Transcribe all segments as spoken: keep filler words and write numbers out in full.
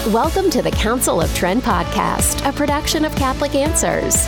Welcome to the Council of Trent podcast, a production of Catholic Answers.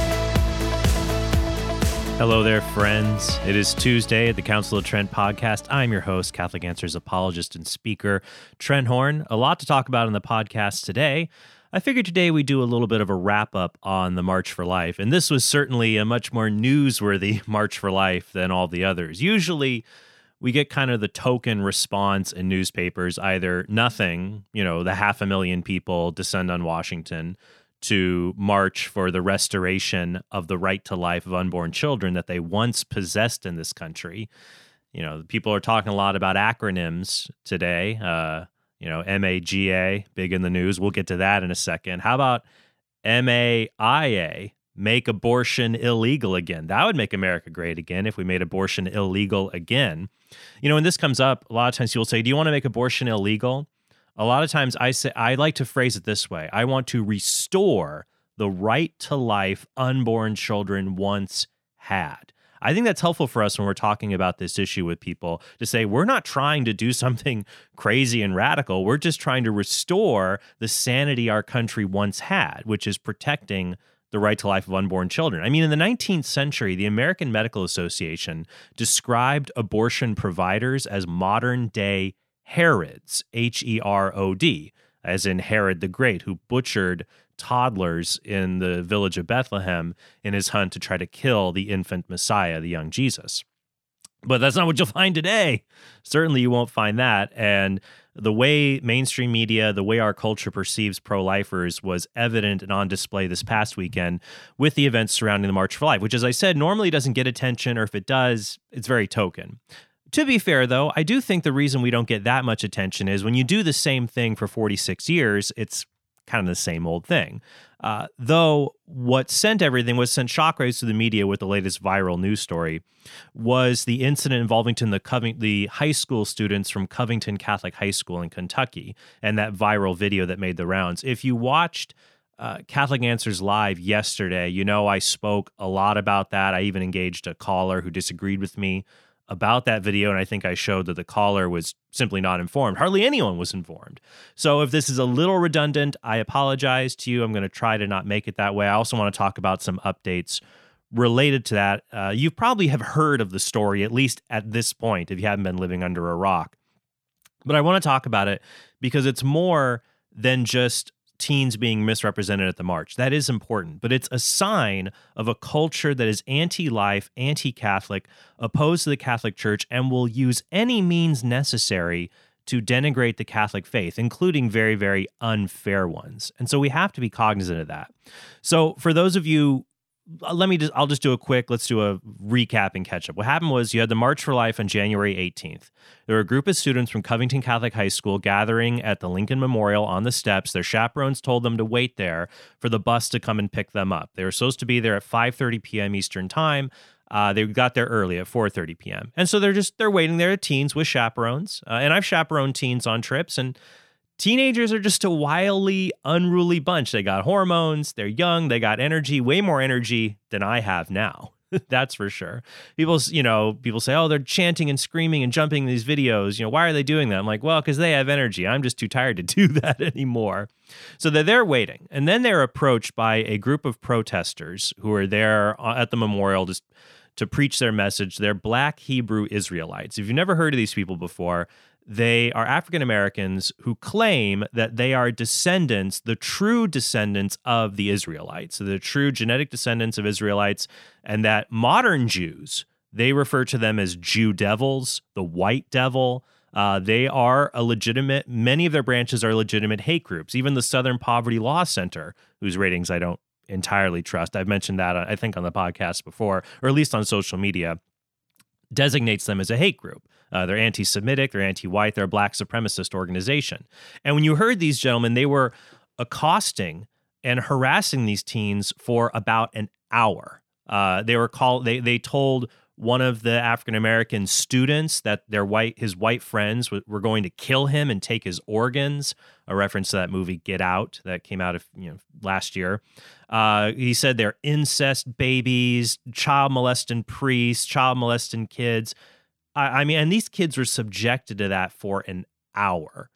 Hello there, friends. It is Tuesday at the Council of Trent podcast. I'm your host, Catholic Answers apologist and speaker, Trent Horn. A lot to talk about in the podcast today. I figured today we do a little bit of a wrap-up on the March for Life, and this was certainly a much more newsworthy March for Life than all the others. Usually, we get kind of the token response in newspapers, either nothing, you know, the half a million people descend on Washington to march for the restoration of the right to life of unborn children that they once possessed in this country. You know, people are talking a lot about acronyms today. Uh, you know, M A G A, big in the news. We'll get to that in a second. How about M A I A? Make abortion illegal again. That would make America great again if we made abortion illegal again. You know, when this comes up, a lot of times people say, do you want to make abortion illegal? A lot of times I say, I like to phrase it this way. I want to restore the right to life unborn children once had. I think that's helpful for us when we're talking about this issue with people to say, we're not trying to do something crazy and radical. We're just trying to restore the sanity our country once had, which is protecting the right to life of unborn children. I mean, in the nineteenth century, the American Medical Association described abortion providers as modern-day Herods, H E R O D, as in Herod the Great, who butchered toddlers in the village of Bethlehem in his hunt to try to kill the infant Messiah, the young Jesus. But that's not what you'll find today. Certainly you won't find that. And the way mainstream media, the way our culture perceives pro-lifers was evident and on display this past weekend with the events surrounding the March for Life, which, as I said, normally doesn't get attention, or if it does, it's very token. To be fair, though, I do think the reason we don't get that much attention is when you do the same thing for forty-six years, it's kind of the same old thing. Uh, though what sent everything, was sent shockwaves to the media with the latest viral news story, was the incident involving the, Coving- the high school students from Covington Catholic High School in Kentucky, and that viral video that made the rounds. If you watched uh, Catholic Answers Live yesterday, you know I spoke a lot about that. I even engaged a caller who disagreed with me about that video, and I think I showed that the caller was simply not informed. Hardly anyone was informed. So if this is a little redundant, I apologize to you. I'm going to try to not make it that way. I also want to talk about some updates related to that. Uh, you probably have heard of the story, at least at this point, if you haven't been living under a rock. But I want to talk about it because it's more than just teens being misrepresented at the march. That is important, but it's a sign of a culture that is anti-life, anti-Catholic, opposed to the Catholic Church, and will use any means necessary to denigrate the Catholic faith, including very, very unfair ones. And so we have to be cognizant of that. So for those of you, let me just, I'll just do a quick, let's do a recap and catch up. What happened was you had the March for Life on January eighteenth. There were a group of students from Covington Catholic High School gathering at the Lincoln Memorial on the steps. Their chaperones told them to wait there for the bus to come and pick them up. They were supposed to be there at five thirty p.m. Eastern Time. Uh, they got there early at four thirty p.m. And so they're just, they're waiting there, teens with chaperones. Uh, and I've chaperoned teens on trips, and teenagers are just a wildly unruly bunch. They got hormones, they're young, they got energy, way more energy than I have now. That's for sure. People, you know, people say, oh, they're chanting and screaming and jumping in these videos. You know, why are they doing that? I'm like, well, because they have energy. I'm just too tired to do that anymore. So they're there waiting. And then they're approached by a group of protesters who are there at the memorial just to preach their message. They're Black Hebrew Israelites. If you've never heard of these people before, they are African Americans who claim that they are descendants, the true descendants of the Israelites, so the true genetic descendants of Israelites, and that modern Jews, they refer to them as Jew devils, the white devil. Uh, they are a legitimate, many of their branches are legitimate hate groups. Even the Southern Poverty Law Center, whose ratings I don't entirely trust, I've mentioned that, I think, on the podcast before, or at least on social media, designates them as a hate group. Uh, they're anti-Semitic, they're anti-white, they're a black supremacist organization. And when you heard these gentlemen, they were accosting and harassing these teens for about an hour. Uh, they were called. They they told one of the African American students that their white his white friends w- were going to kill him and take his organs. A reference to that movie Get Out that came out of you know last year. Uh, he said they're incest babies, child molesting priests, child molesting kids. I, I mean, and these kids were subjected to that for an hour.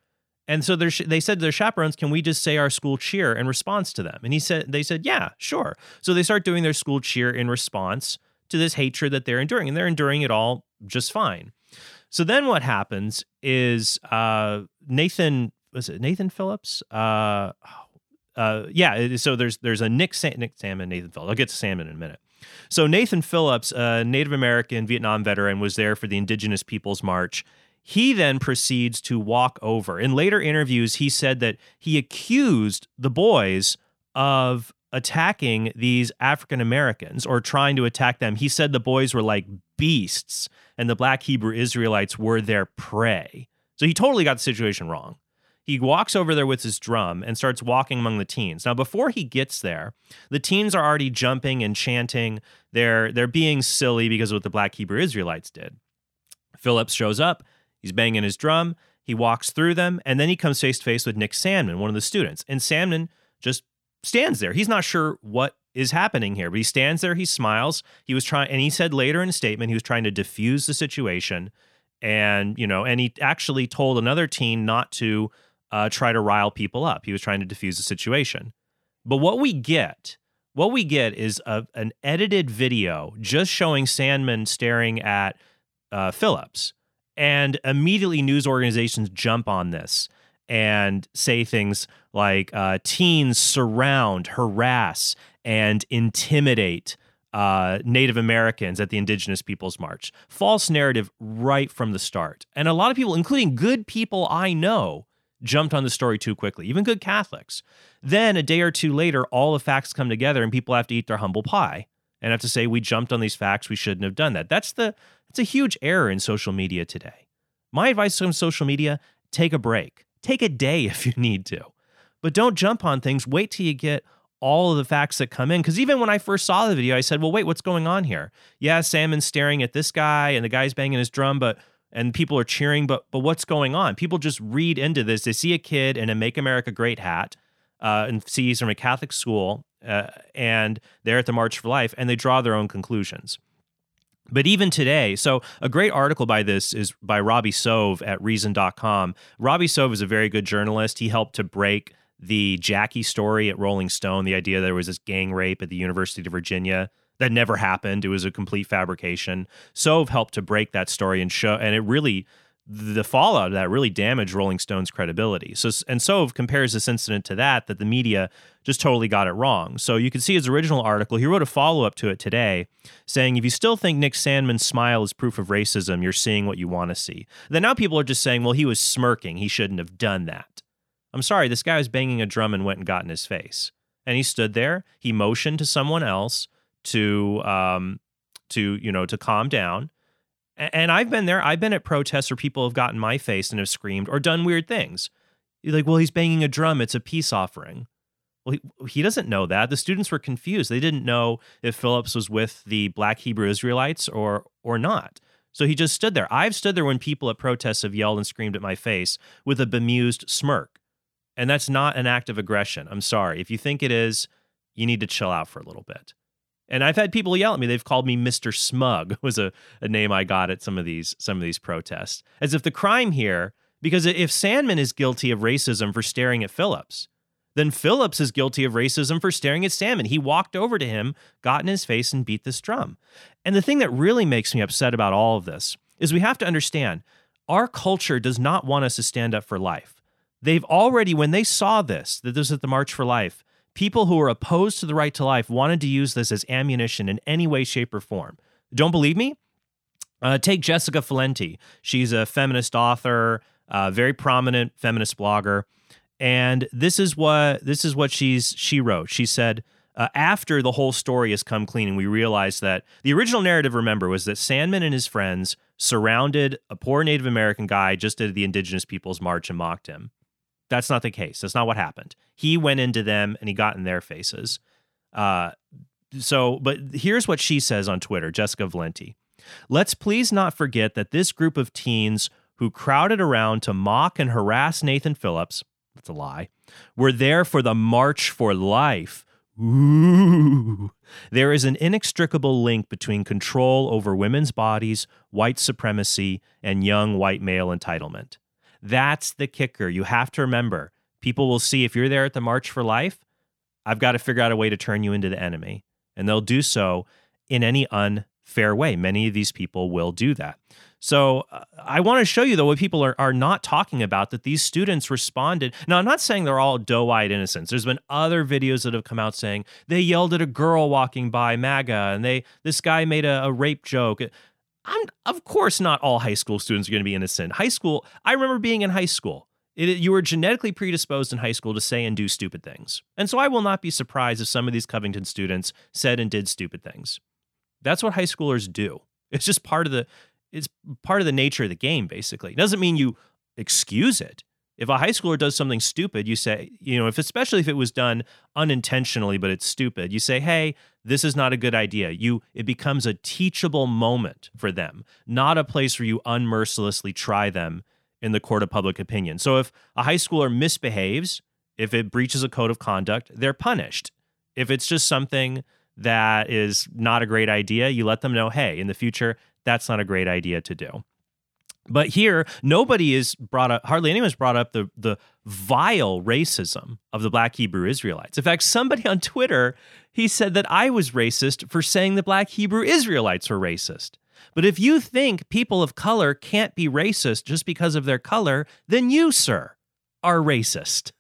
And so they're, they said to their chaperones, can we just say our school cheer in response to them? And he said, they said, yeah, sure. So they start doing their school cheer in response to this hatred that they're enduring, and they're enduring it all just fine. So then what happens is uh, Nathan, was it Nathan Phillips? Uh, uh, yeah, so there's there's a Nick, Sa- Nick Salmon, Nathan Phillips. I'll get to Salmon in a minute. So Nathan Phillips, a Native American Vietnam veteran, was there for the Indigenous Peoples March. He then proceeds to walk over. In later interviews, he said that he accused the boys of attacking these African Americans or trying to attack them. He said the boys were like beasts and the Black Hebrew Israelites were their prey. So he totally got the situation wrong. He walks over there with his drum and starts walking among the teens. Now, before he gets there, the teens are already jumping and chanting. They're, they're being silly because of what the Black Hebrew Israelites did. Phillips shows up. He's banging his drum. He walks through them, and then he comes face to face with Nick Sandmann, one of the students. And Sandmann just stands there. He's not sure what is happening here, but he stands there. He smiles. He was trying, and he said later in a statement he was trying to diffuse the situation, and you know, and he actually told another teen not to uh, try to rile people up. He was trying to diffuse the situation. But what we get, what we get is a, an edited video just showing Sandmann staring at uh, Phillips. And immediately news organizations jump on this and say things like uh, teens surround, harass, and intimidate uh, Native Americans at the Indigenous Peoples March. False narrative right from the start. And a lot of people, including good people I know, jumped on the story too quickly, even good Catholics. Then a day or two later, all the facts come together and people have to eat their humble pie and have to say, we jumped on these facts, we shouldn't have done that. That's the It's a huge error in social media today. My advice on social media, take a break. Take a day if you need to. But don't jump on things. Wait till you get all of the facts that come in. Because even when I first saw the video, I said, well, wait, what's going on here? Yeah, Salmon's staring at this guy and the guy's banging his drum, but and people are cheering, but but what's going on? People just read into this. They see a kid in a Make America Great hat uh, and see he's from a Catholic school uh, and they're at the March for Life, and they draw their own conclusions. But even today, so a great article by this is by Robbie Sove at reason dot com. Robbie Sove is a very good journalist. He helped to break the Jackie story at Rolling Stone, the idea that there was this gang rape at the University of Virginia that never happened. It was a complete fabrication. Sove helped to break that story and show, and it really, the fallout of that really damaged Rolling Stone's credibility. So, and Sove compares this incident to that, that the media just totally got it wrong. So you can see his original article. He wrote a follow-up to it today saying, if you still think Nick Sandmann's smile is proof of racism, you're seeing what you want to see. Then now people are just saying, well, he was smirking. He shouldn't have done that. I'm sorry, this guy was banging a drum and went and got in his face. And he stood there. He motioned to someone else to, um, to you know, to calm down. And I've been there. I've been at protests where people have gotten in my face and have screamed or done weird things. You're like, well, he's banging a drum. It's a peace offering. Well, he, he doesn't know that. The students were confused. They didn't know if Phillips was with the Black Hebrew Israelites or or not. So he just stood there. I've stood there when people at protests have yelled and screamed at my face with a bemused smirk. And that's not an act of aggression. I'm sorry. If you think it is, you need to chill out for a little bit. And I've had people yell at me. They've called me Mister Smug, was a, a name I got at some of these some of these protests. As if the crime here, because if Sandmann is guilty of racism for staring at Phillips, then Phillips is guilty of racism for staring at Sandmann. He walked over to him, got in his face, and beat this drum. And the thing that really makes me upset about all of this is we have to understand, our culture does not want us to stand up for life. They've already, when they saw this, that this is at the March for Life, people who are opposed to the right to life wanted to use this as ammunition in any way, shape, or form. Don't believe me? Uh, take Jessica Valenti. She's a feminist author, a very prominent feminist blogger. And this is what this is what she's she wrote. She said, uh, after the whole story has come clean and we realized that the original narrative, remember, was that Sandmann and his friends surrounded a poor Native American guy just at the Indigenous Peoples March and mocked him. That's not the case. That's not what happened. He went into them and he got in their faces. Uh, so, but here's what she says on Twitter, Jessica Valenti. Let's please not forget that this group of teens who crowded around to mock and harass Nathan Phillips, that's a lie, were there for the March for Life. Ooh. There is an inextricable link between control over women's bodies, white supremacy, and young white male entitlement. That's the kicker. You have to remember, people will see if you're there at the March for Life, I've got to figure out a way to turn you into the enemy. And they'll do so in any unfair way. Many of these people will do that. So uh, I want to show you, though, what people are, are not talking about, that these students responded. Now, I'm not saying they're all doe-eyed innocents. There's been other videos that have come out saying they yelled at a girl walking by MAGA, and they this guy made a, a rape joke. I'm, of course, not all high school students are going to be innocent. High school, I remember being in high school. It, you were genetically predisposed in high school to say and do stupid things. And so I will not be surprised if some of these Covington students said and did stupid things. That's what high schoolers do. It's just part of the it's part of the nature of the game, basically. It doesn't mean you excuse it. If a high schooler does something stupid, you say, you know, if especially if it was done unintentionally, but it's stupid, you say, hey, this is not a good idea. You it becomes a teachable moment for them, not a place where you unmercilessly try them in the court of public opinion. So if a high schooler misbehaves, if it breaches a code of conduct, they're punished. If it's just something that is not a great idea, you let them know, hey, in the future, that's not a great idea to do. But here, nobody is brought up, hardly anyone's brought up the, the vile racism of the Black Hebrew Israelites. In fact, somebody on Twitter, he said that I was racist for saying the Black Hebrew Israelites were racist. But if you think people of color can't be racist just because of their color, then you, sir, are racist.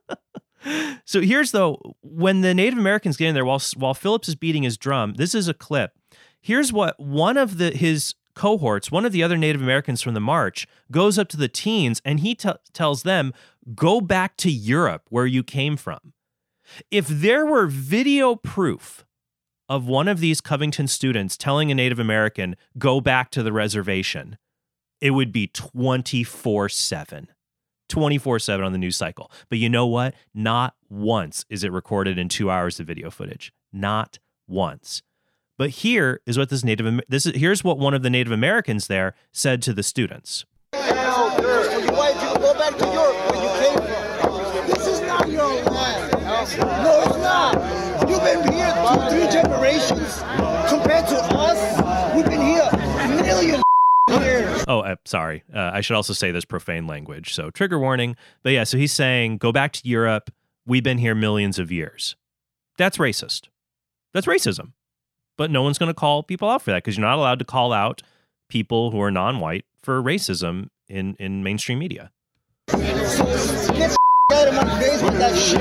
So here's, though, when the Native Americans get in there, while, while Phillips is beating his drum, this is a clip. Here's what one of the his cohorts, one of the other Native Americans from the march, goes up to the teens, and he t- tells them, go back to Europe, where you came from. If there were video proof of one of these Covington students telling a Native American, go back to the reservation, it would be twenty-four seven. twenty-four seven on the news cycle. But you know what? Not once is it recorded in two hours of video footage. Not once. But here is what this Native this is here's what one of the Native Americans there said to the students. You want to go back to Europe where you came from. This is not your land. No, it's not. You've been here two, three generations. Compared to us, we've been here a million years. Oh, uh, sorry. Uh, I should also say this profane language. So trigger warning. But yeah, so he's saying, go back to Europe. We've been here millions of years. That's racist. That's racism. But no one's going to call people out for that, because you're not allowed to call out people who are non-white for racism in, in mainstream media. Get out of my face with that shit.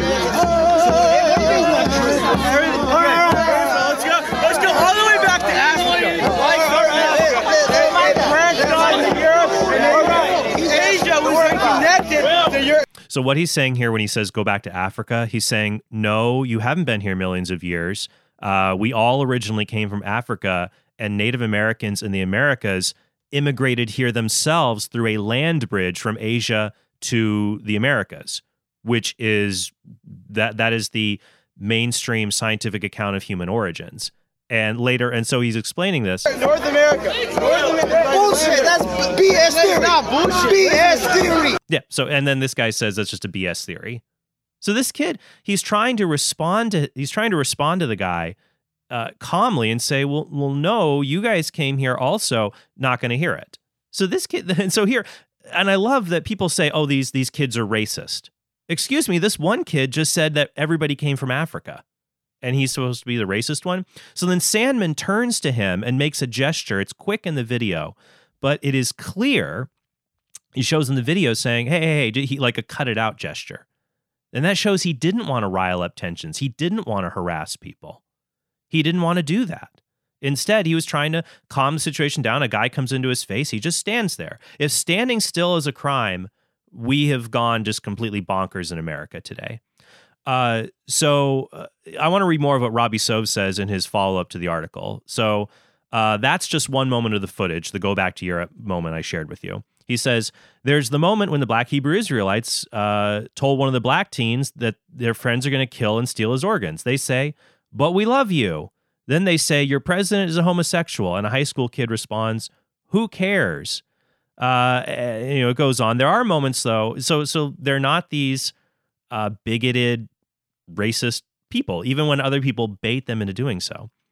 All right, let's go. Let's go all the way back to Africa. Asia was connected to Europe. So what he's saying here when he says go back to Africa, he's saying, no, you haven't been here millions of years. Uh, we all originally came from Africa, and Native Americans in the Americas immigrated here themselves through a land bridge from Asia to the Americas, which is that that is the mainstream scientific account of human origins. And later, and so he's explaining this. North America. North America. Bullshit. That's B S theory. That's not bullshit. B S theory. Yeah. So, and then this guy says that's just a B S theory. So this kid, he's trying to respond to he's trying to respond to the guy uh, calmly and say, well, well, no, you guys came here also, not going to hear it. So this kid, and so here, and I love that people say, oh, these these kids are racist. Excuse me, this one kid just said that everybody came from Africa, and he's supposed to be the racist one. So then Sandmann turns to him and makes a gesture. It's quick in the video, but it is clear. He shows in the video saying, hey, hey, hey, he like a cut it out gesture. And that shows he didn't want to rile up tensions. He didn't want to harass people. He didn't want to do that. Instead, he was trying to calm the situation down. A guy comes into his face. He just stands there. If standing still is a crime, we have gone just completely bonkers in America today. Uh, so uh, I want to read more of what Robbie Sove says in his follow-up to the article. So uh, that's just one moment of the footage, the go back to Europe moment I shared with you. He says, there's the moment when the Black Hebrew Israelites uh, told one of the black teens that their friends are going to kill and steal his organs. They say, but we love you. Then they say, your president is a homosexual. And a high school kid responds, who cares? Uh, you know, it goes on. There are moments, though. So, so they're not these uh, bigoted, racist people, even when other people bait them into doing so.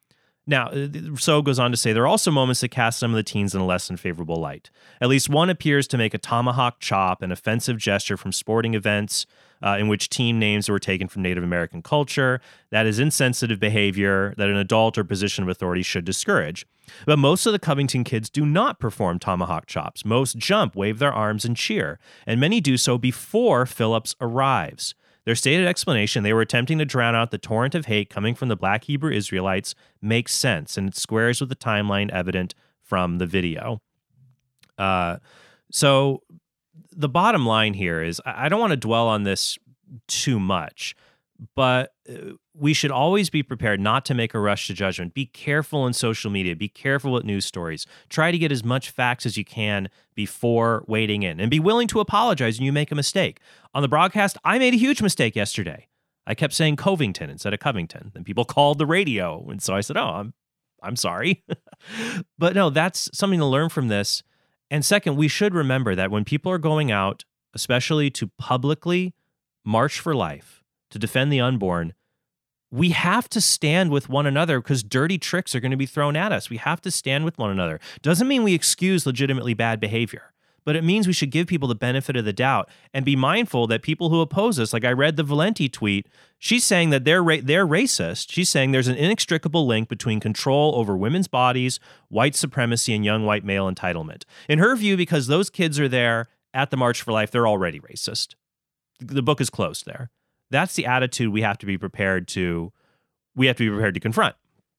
Now, So goes on to say, there are also moments that cast some of the teens in a less than favorable light. At least one appears to make a tomahawk chop, an offensive gesture from sporting events uh, in which team names were taken from Native American culture. That is insensitive behavior that an adult or position of authority should discourage. But most of the Covington kids do not perform tomahawk chops. Most jump, wave their arms, and cheer. And many do so before Phillips arrives. Their stated explanation, they were attempting to drown out the torrent of hate coming from the Black Hebrew Israelites, makes sense, and it squares with the timeline evident from the video. Uh, so the bottom line here is, I don't want to dwell on this too much, but we should always be prepared not to make a rush to judgment. Be careful in social media. Be careful with news stories. Try to get as much facts as you can before wading in, and be willing to apologize when you make a mistake. On the broadcast, I made a huge mistake yesterday. I kept saying Covington instead of Covington. Then people called the radio, and so I said, oh, I'm I'm sorry. But no, that's something to learn from this. And second, we should remember that when people are going out, especially to publicly march for life, to defend the unborn, we have to stand with one another because dirty tricks are going to be thrown at us. We have to stand with one another. Doesn't mean we excuse legitimately bad behavior, but it means we should give people the benefit of the doubt and be mindful that people who oppose us, like I read the Valenti tweet, she's saying that they're ra- they're racist. She's saying there's an inextricable link between control over women's bodies, white supremacy, and young white male entitlement. In her view, because those kids are there at the March for Life, they're already racist. The book is closed there. That's the attitude we have to be prepared to, we have to be prepared to confront.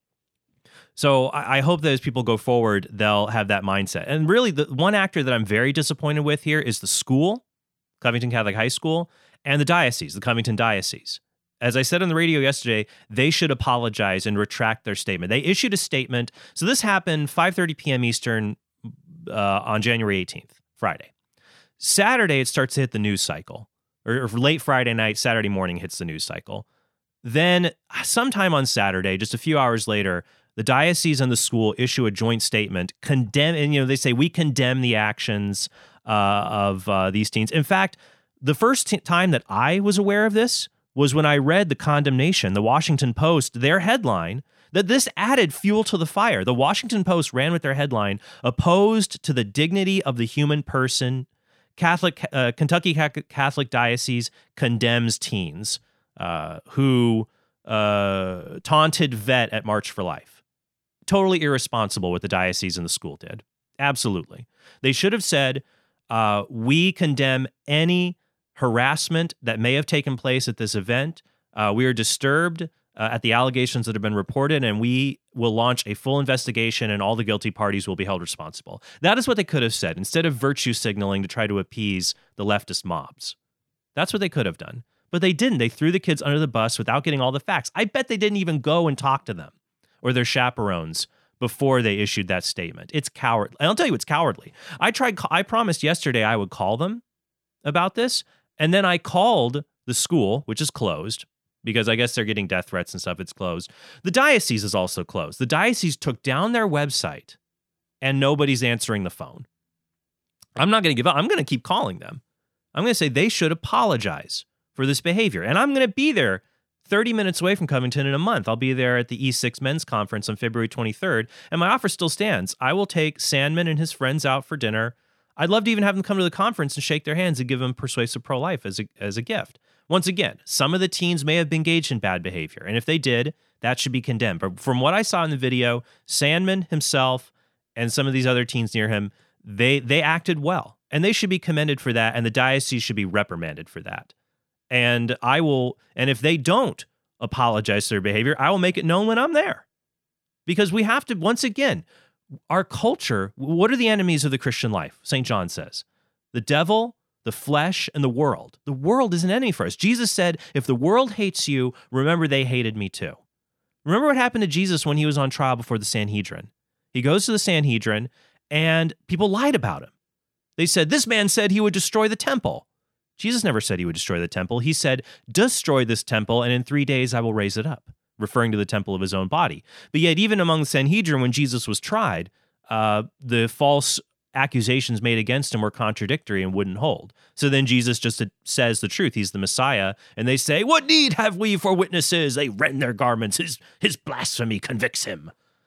So I, I hope that as people go forward, they'll have that mindset. And really, the one actor that I'm very disappointed with here is the school, Covington Catholic High School, and the diocese, the Covington Diocese. As I said on the radio yesterday, they should apologize and retract their statement. They issued a statement. So this happened five thirty p.m. Eastern uh, on January eighteenth, Friday. Saturday, it starts to hit the news cycle. Or late Friday night, Saturday morning hits the news cycle. Then sometime on Saturday, just a few hours later, the diocese and the school issue a joint statement, condemn, and you know they say we condemn the actions uh, of uh, these teens. In fact, the first t- time that I was aware of this was when I read the condemnation, the Washington Post, their headline, that this added fuel to the fire. The Washington Post ran with their headline, opposed to the dignity of the human person, Catholic uh, Kentucky Catholic Diocese condemns teens uh, who uh, taunted vet at March for Life. Totally irresponsible what the diocese and the school did. Absolutely. They should have said, uh, we condemn any harassment that may have taken place at this event. Uh, we are disturbed uh, at the allegations that have been reported, and we will launch a full investigation and all the guilty parties will be held responsible. That is what they could have said, instead of virtue signaling to try to appease the leftist mobs. That's what they could have done. But they didn't. They threw the kids under the bus without getting all the facts. I bet they didn't even go and talk to them or their chaperones before they issued that statement. It's cowardly. I'll tell you, it's cowardly. I tried. I promised yesterday I would call them about this, and then I called the school, which is closed, because I guess they're getting death threats and stuff. It's closed. The diocese is also closed. The diocese took down their website, and nobody's answering the phone. I'm not going to give up. I'm going to keep calling them. I'm going to say they should apologize for this behavior. And I'm going to be there thirty minutes away from Covington in a month. I'll be there at the E six Men's Conference on February twenty-third, and my offer still stands. I will take Sandman and his friends out for dinner. I'd love to even have them come to the conference and shake their hands and give them Persuasive Pro-Life as a, as a gift. Once again, some of the teens may have been engaged in bad behavior, and if they did, that should be condemned. But from what I saw in the video, Sandman himself and some of these other teens near him, they they acted well, and they should be commended for that, and the diocese should be reprimanded for that. And I will, and if they don't apologize for their behavior, I will make it known when I'm there. Because we have to, once again, our culture, what are the enemies of the Christian life? Saint John says, the devil, the flesh, and the world. The world is an enemy for us. Jesus said, if the world hates you, remember they hated me too. Remember what happened to Jesus when he was on trial before the Sanhedrin. He goes to the Sanhedrin, and people lied about him. They said, this man said he would destroy the temple. Jesus never said he would destroy the temple. He said, destroy this temple, and in three days I will raise it up, referring to the temple of his own body. But yet, even among the Sanhedrin, when Jesus was tried, uh, the false accusations made against him were contradictory and wouldn't hold. So then Jesus just says the truth. He's the Messiah. And they say, what need have we for witnesses? They rend their garments. His, his blasphemy convicts him.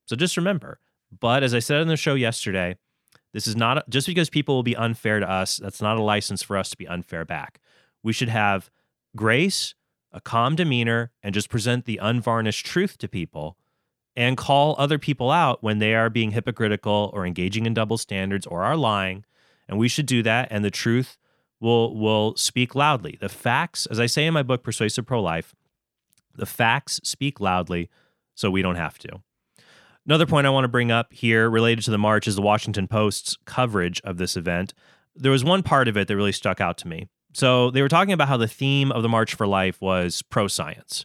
So just remember. But as I said on the show yesterday, this is not just because people will be unfair to us. That's not a license for us to be unfair back. We should have grace, a calm demeanor, and just present the unvarnished truth to people and call other people out when they are being hypocritical or engaging in double standards or are lying. And we should do that. And the truth will, will speak loudly. The facts, as I say in my book, Persuasive Pro-Life, the facts speak loudly, so we don't have to. Another point I want to bring up here related to the march is the Washington Post's coverage of this event. There was one part of it that really stuck out to me. So they were talking about how the theme of the March for Life was pro-science.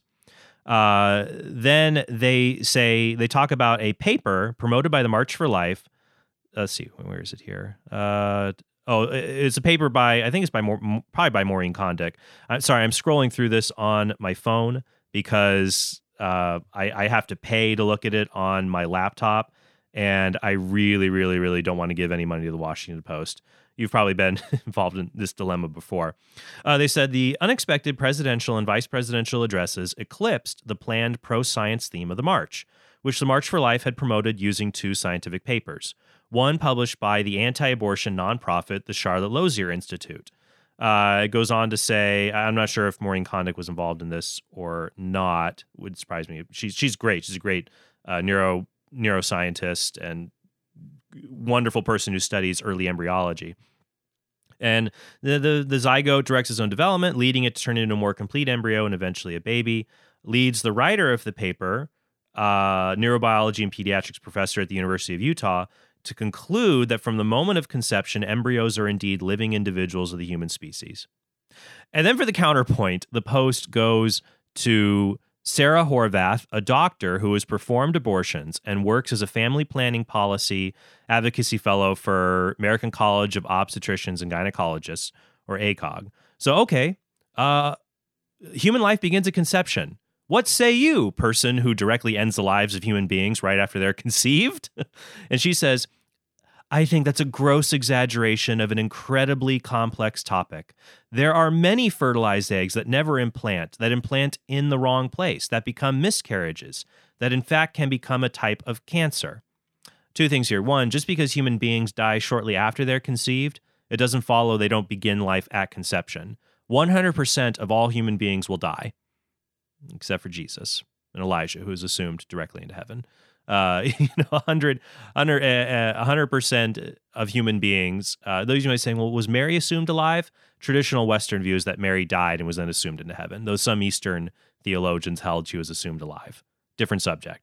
Uh, then they say, they talk about a paper promoted by the March for Life. Let's see, where is it here? Uh, oh, it's a paper by, I think it's by more, probably by Maureen Kondik. I'm sorry, I'm scrolling through this on my phone because uh, I, I have to pay to look at it on my laptop, and I really, really, really don't want to give any money to the Washington Post. You've probably been involved in this dilemma before. Uh, they said the unexpected presidential and vice presidential addresses eclipsed the planned pro-science theme of the march, which the March for Life had promoted using two scientific papers. One published by the anti-abortion nonprofit, the Charlotte Lozier Institute. Uh, it goes on to say, I'm not sure if Maureen Kondik was involved in this or not. Would surprise me. She's she's great. She's a great uh, neuro neuroscientist and wonderful person who studies early embryology. And the, the the zygote directs its own development, leading it to turn into a more complete embryo and eventually a baby. Leads the writer of the paper, uh, neurobiology and pediatrics professor at the University of Utah, to conclude that from the moment of conception, embryos are indeed living individuals of the human species. And then for the counterpoint, the Post goes to Sarah Horvath, a doctor who has performed abortions and works as a family planning policy advocacy fellow for American College of Obstetricians and Gynecologists, or A C O G. So, okay, uh, human life begins at conception. What say you, person who directly ends the lives of human beings right after they're conceived? And she says, I think that's a gross exaggeration of an incredibly complex topic. There are many fertilized eggs that never implant, that implant in the wrong place, that become miscarriages, that in fact can become a type of cancer. Two things here. One, just because human beings die shortly after they're conceived, it doesn't follow they don't begin life at conception. one hundred percent of all human beings will die, except for Jesus and Elijah, who is assumed directly into heaven. Uh, you know, one hundred, one hundred percent of human beings, uh, those you might be saying, well, was Mary assumed alive? Traditional Western view is that Mary died and was then assumed into heaven, though some Eastern theologians held she was assumed alive. Different subject.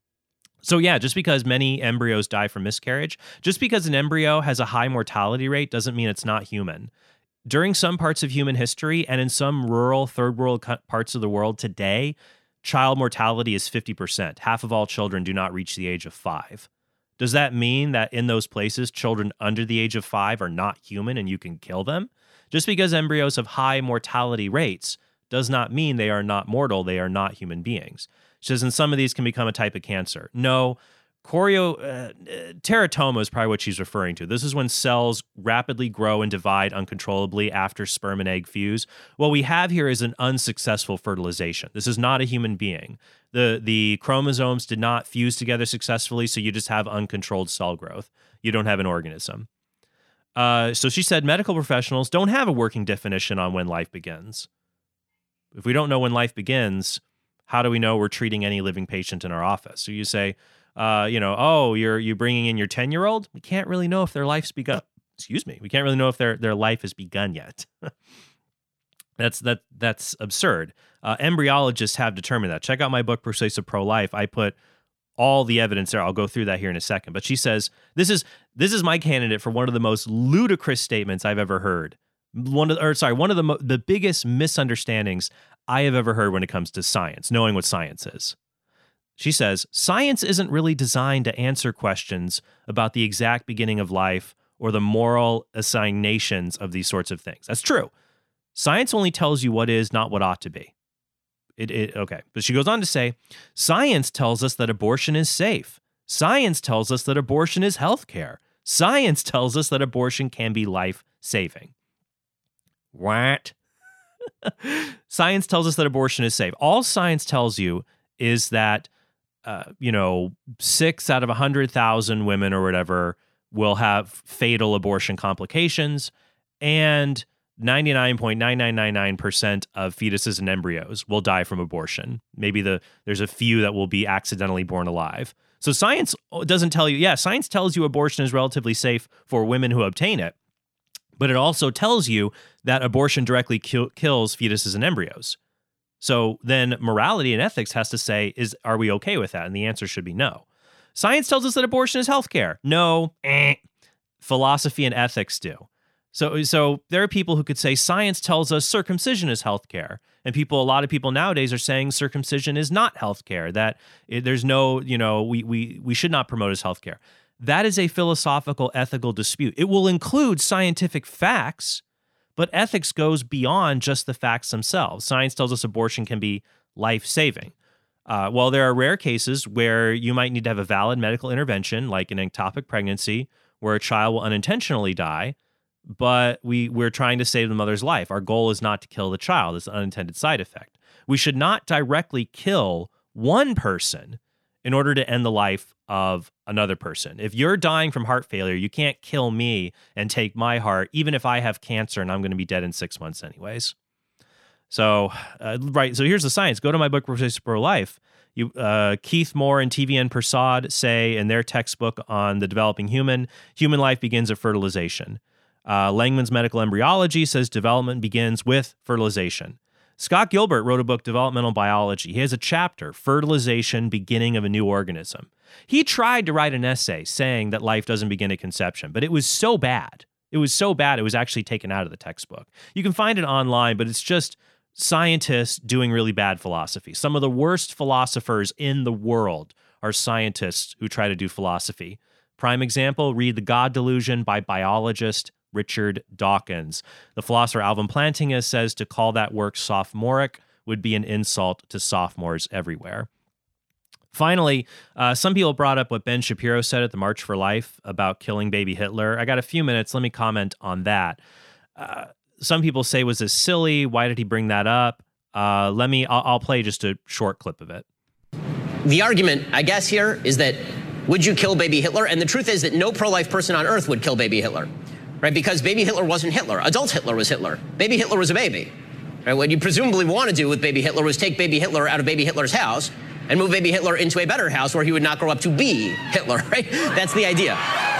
So yeah, just because many embryos die from miscarriage, just because an embryo has a high mortality rate doesn't mean it's not human. During some parts of human history and in some rural third world parts of the world today, child mortality is fifty percent. Half of all children do not reach the age of five. Does that mean that in those places, children under the age of five are not human and you can kill them? Just because embryos have high mortality rates does not mean they are not mortal. They are not human beings. She says, and some of these can become a type of cancer. No, choreo, uh, teratoma is probably what she's referring to. This is when cells rapidly grow and divide uncontrollably after sperm and egg fuse. What we have here is an unsuccessful fertilization. This is not a human being. The, the chromosomes did not fuse together successfully, so you just have uncontrolled cell growth. You don't have an organism. Uh, so she said medical professionals don't have a working definition on when life begins. If we don't know when life begins, how do we know we're treating any living patient in our office? So you say, uh, you know, oh, you're you bringing in your ten-year-old? We can't really know if their life's begun. Excuse me. We can't really know if their, their life has begun yet. that's that that's absurd. Uh, embryologists have determined that. Check out my book, Persuasive Pro-Life. I put all the evidence there. I'll go through that here in a second. But she says, this is this is my candidate for one of the most ludicrous statements I've ever heard. One of, or sorry, one of the mo- the biggest misunderstandings I have ever heard when it comes to science, knowing what science is. She says, science isn't really designed to answer questions about the exact beginning of life or the moral assignations of these sorts of things. That's true. Science only tells you what is, not what ought to be. It, it okay. But she goes on to say, science tells us that abortion is safe. Science tells us that abortion is healthcare. Science tells us that abortion can be life-saving. What? Science tells us that abortion is safe. All science tells you is that uh, you know, six out of one hundred thousand women or whatever will have fatal abortion complications, and ninety-nine point nine nine nine nine percent of fetuses and embryos will die from abortion. Maybe the there's a few that will be accidentally born alive. So science doesn't tell you, yeah, science tells you abortion is relatively safe for women who obtain it, but it also tells you that abortion directly kill, kills fetuses and embryos. So then morality and ethics has to say, is are we okay with that? And the answer should be no. Science tells us that abortion is healthcare. No. Eh. Philosophy and ethics do. So, so there are people who could say science tells us circumcision is healthcare, and people, a lot of people nowadays are saying circumcision is not healthcare. That it, there's no, you know, we we we should not promote as healthcare. That is a philosophical, ethical dispute. It will include scientific facts, but ethics goes beyond just the facts themselves. Science tells us abortion can be life-saving. Uh, well, there are rare cases where you might need to have a valid medical intervention, like an ectopic pregnancy, where a child will unintentionally die, but we, we're trying to save the mother's life. Our goal is not to kill the child. It's an unintended side effect. We should not directly kill one person in order to end the life of another person. If you're dying from heart failure, you can't kill me and take my heart, even if I have cancer and I'm going to be dead in six months anyways. So, uh, right. So here's the science. Go to my book, Persuasive Pro-Life. You, uh, Keith Moore and T V N Prasad say in their textbook on the developing human, human life begins at fertilization. Uh, Langman's Medical Embryology says development begins with fertilization. Scott Gilbert wrote a book, Developmental Biology. He has a chapter, Fertilization, Beginning of a New Organism. He tried to write an essay saying that life doesn't begin at conception, but it was so bad. It was so bad, it was actually taken out of the textbook. You can find it online, but it's just scientists doing really bad philosophy. Some of the worst philosophers in the world are scientists who try to do philosophy. Prime example, read The God Delusion by biologist Richard Dawkins. The philosopher Alvin Plantinga says to call that work sophomoric would be an insult to sophomores everywhere. Finally, uh, some people brought up what Ben Shapiro said at the March for Life about killing baby Hitler. I got a few minutes. Let me comment on that. Uh, some people say, was this silly? Why did he bring that up? Uh, let me, I'll, I'll play just a short clip of it. The argument, I guess, here is that would you kill baby Hitler? And the truth is that no pro-life person on earth would kill baby Hitler. Right, because baby Hitler wasn't Hitler. Adult Hitler was Hitler. Baby Hitler was a baby. Right, what you presumably want to do with baby Hitler was take baby Hitler out of baby Hitler's house and move baby Hitler into a better house where he would not grow up to be Hitler, right? That's the idea.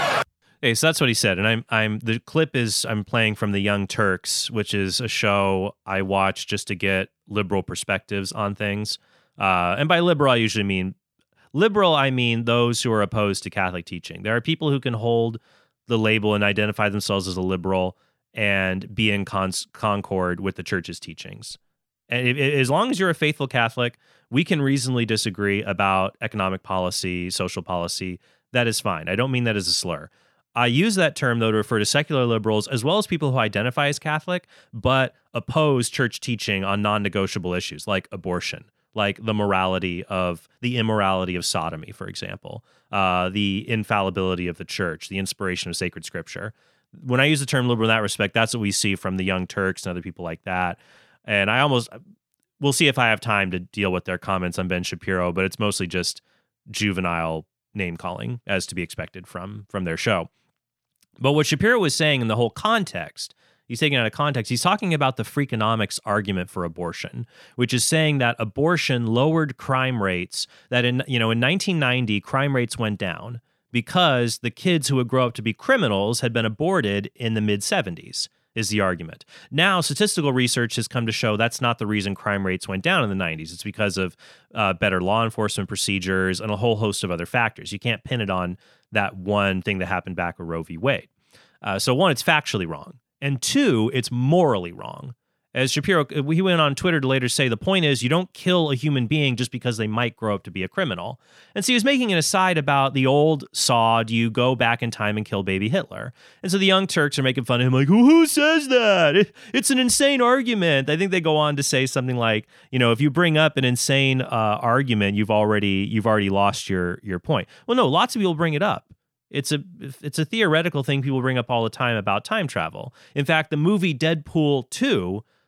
Okay, so that's what he said. And I'm I'm the clip is I'm playing from The Young Turks, which is a show I watch just to get liberal perspectives on things. Uh, and by liberal, I usually mean liberal, I mean those who are opposed to Catholic teaching. There are people who can hold the label and identify themselves as a liberal and be in con- concord with the church's teachings. And it, it, as long as you're a faithful Catholic, we can reasonably disagree about economic policy, social policy. That is fine. I don't mean that as a slur. I use that term, though, to refer to secular liberals as well as people who identify as Catholic, but oppose church teaching on non-negotiable issues like abortion, like the morality of the immorality of sodomy, for example, uh, the infallibility of the church, the inspiration of sacred scripture. When I use the term liberal in that respect, that's what we see from the Young Turks and other people like that. And I almost, we'll see if I have time to deal with their comments on Ben Shapiro, but it's mostly just juvenile name calling, as to be expected from, from their show. But what Shapiro was saying in the whole context, he's taking it out of context. He's talking about the Freakonomics argument for abortion, which is saying that abortion lowered crime rates, that in, you know, in nineteen ninety, crime rates went down because the kids who would grow up to be criminals had been aborted in the mid seventies, is the argument. Now, statistical research has come to show that's not the reason crime rates went down in the nineties. It's because of uh, better law enforcement procedures and a whole host of other factors. You can't pin it on that one thing that happened back with Roe v. Wade. Uh, so one, it's factually wrong. And two, it's morally wrong. As Shapiro, he went on Twitter to later say, the point is you don't kill a human being just because they might grow up to be a criminal. And so he was making an aside about the old saw, do you go back in time and kill baby Hitler? And so the Young Turks are making fun of him like, well, who says that? It, it's an insane argument. I think they go on to say something like, you know, if you bring up an insane uh, argument, you've already you've already lost your your point. Well, no, lots of people bring it up. It's a it's a theoretical thing people bring up all the time about time travel. In fact, the movie Deadpool two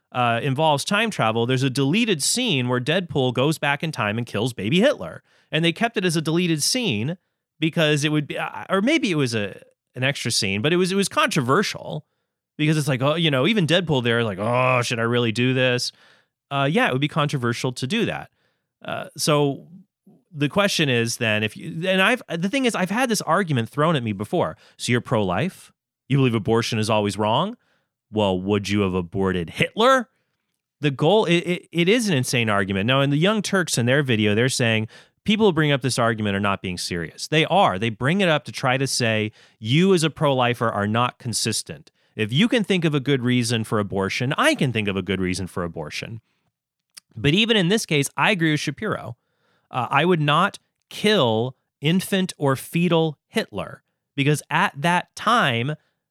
uh, involves time travel, there's a deleted scene where Deadpool goes back in time and kills baby Hitler. And they kept it as a deleted scene because it would be, or maybe it was a an extra scene, but it was it was controversial because it's like, oh, you know, even Deadpool there, like, oh, should I really do this? Uh, yeah, it would be controversial to do that. Uh, so the question is then, if you, and I've, the thing is, I've had this argument thrown at me before. So you're pro-life? You believe abortion is always wrong? Well, would you have aborted Hitler? The goal, it, it, it is an insane argument. Now, in the Young Turks in their video, they're saying people who bring up this argument are not being serious. They are. They bring it up to try to say you as a pro-lifer are not consistent. If you can think of a good reason for abortion, I can think of a good reason for abortion. But even in this case, I agree with Shapiro. Uh, I would not kill infant or fetal Hitler because at that time,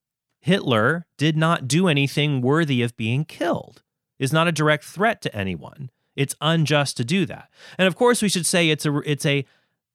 Hitler did not do anything worthy of being killed. Is not a direct threat to anyone. It's unjust to do that. And of course, we should say it's a it's a,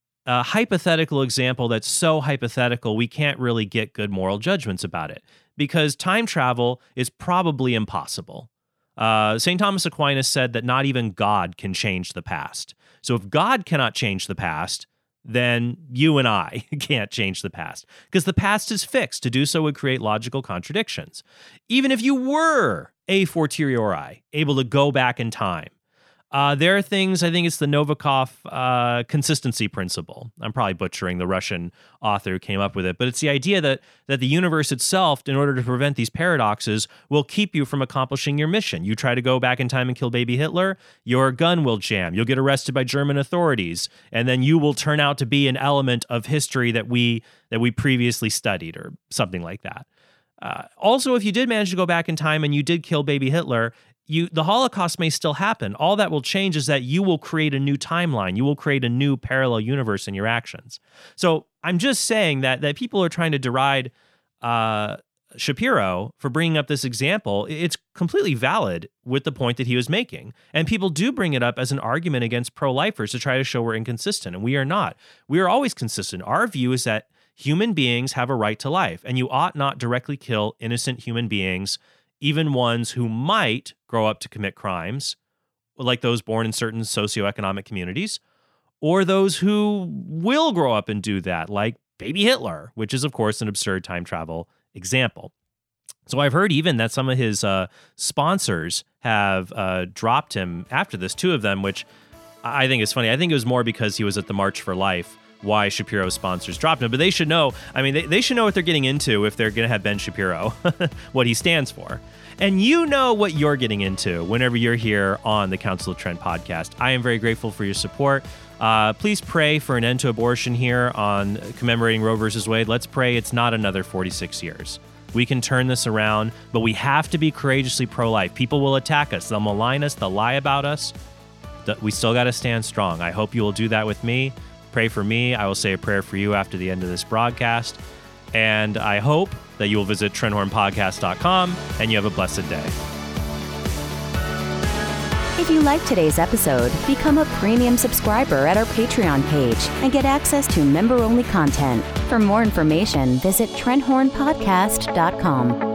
a hypothetical example that's so hypothetical we can't really get good moral judgments about it because time travel is probably impossible. Uh, Saint Thomas Aquinas said that not even God can change the past. So if God cannot change the past, then you and I can't change the past because the past is fixed. To do so would create logical contradictions. Even if you were a fortiori able to go back in time, uh, there are things, I think it's the Novikov uh, consistency principle. I'm probably butchering the Russian author who came up with it, but it's the idea that that the universe itself, in order to prevent these paradoxes, will keep you from accomplishing your mission. You try to go back in time and kill baby Hitler, your gun will jam. You'll get arrested by German authorities, and then you will turn out to be an element of history that we that we previously studied, or something like that. Uh, also, if you did manage to go back in time and you did kill baby Hitler, You, the Holocaust may still happen. All that will change is that you will create a new timeline. You will create a new parallel universe in your actions. So I'm just saying that that people are trying to deride uh, Shapiro for bringing up this example. It's completely valid with the point that he was making. And people do bring it up as an argument against pro-lifers to try to show we're inconsistent, and we are not. We are always consistent. Our view is that human beings have a right to life, and you ought not directly kill innocent human beings, even ones who might grow up to commit crimes, like those born in certain socioeconomic communities, or those who will grow up and do that, like baby Hitler, which is, of course, an absurd time travel example. So I've heard even that some of his uh, sponsors have uh, dropped him after this, two of them, which I think is funny. I think it was more because he was at the March for Life why Shapiro's sponsors dropped him. But they should know, I mean, they, they should know what they're getting into if they're going to have Ben Shapiro, what he stands for. And you know what you're getting into whenever you're here on the Council of Trent podcast. I am very grateful for your support. Uh, please pray for an end to abortion here on commemorating Roe versus Wade. Let's pray it's not another forty-six years. We can turn this around, but we have to be courageously pro-life. People will attack us. They'll malign us. They'll lie about us. We still got to stand strong. I hope you will do that with me. Pray for me. I will say a prayer for you after the end of this broadcast. And I hope that you will visit trent horn podcast dot com and you have a blessed day. If you like today's episode, become a premium subscriber at our Patreon page and get access to member-only content. For more information, visit trent horn podcast dot com.